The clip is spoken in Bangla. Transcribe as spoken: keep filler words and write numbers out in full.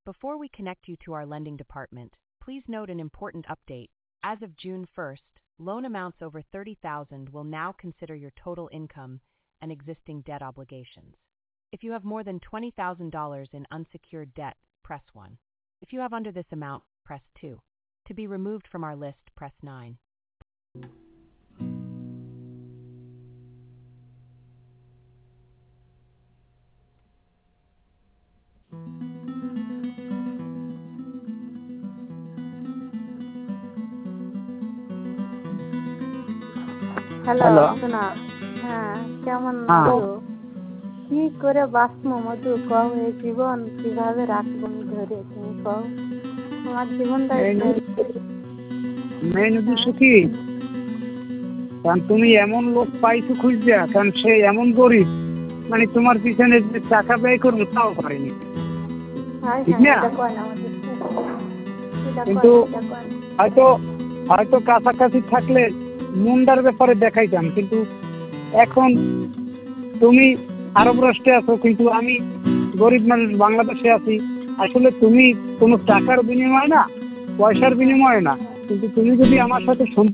Before we connect you to our lending department, please note an important update. As of June first, loan amounts over thirty thousand dollars will now consider your total income and existing debt obligations. If you have more than twenty thousand dollars in unsecured debt, press one. If you have under this amount, press two. To be removed from our list, press nine. Hello hello. শোনা, হ্যাঁ কেমন হ্যাঁ। আছো? কি করে বাঁচবো মধু, কও এই জীবন কিভাবে রাখবো ধরে, তুমি কও তোমার জীবনটা মেন উদ্দেশ্য কি, কারণ তুমি এমন লোক পাইছো খুঁজছা, কারণ সে এমন গরিব, মানে তোমার পিছনে যে টাকা ব্যয় করবো তাও পারেনি, ঠিক না? কিন্তু হয়তো হয়তো কাছাকাছি থাকলে মুন্ডার ব্যাপারে দেখাইতাম, কিন্তু এখন তুমি আরব রাষ্ট্রে আছো, কিন্তু আমি গরিব মানুষ বাংলাদেশে আছি। আসলে তুমি কোনো টাকার বিনিময় না, পয়সার বিনিময় না, কিন্তু তুমি যদি আমার সাথে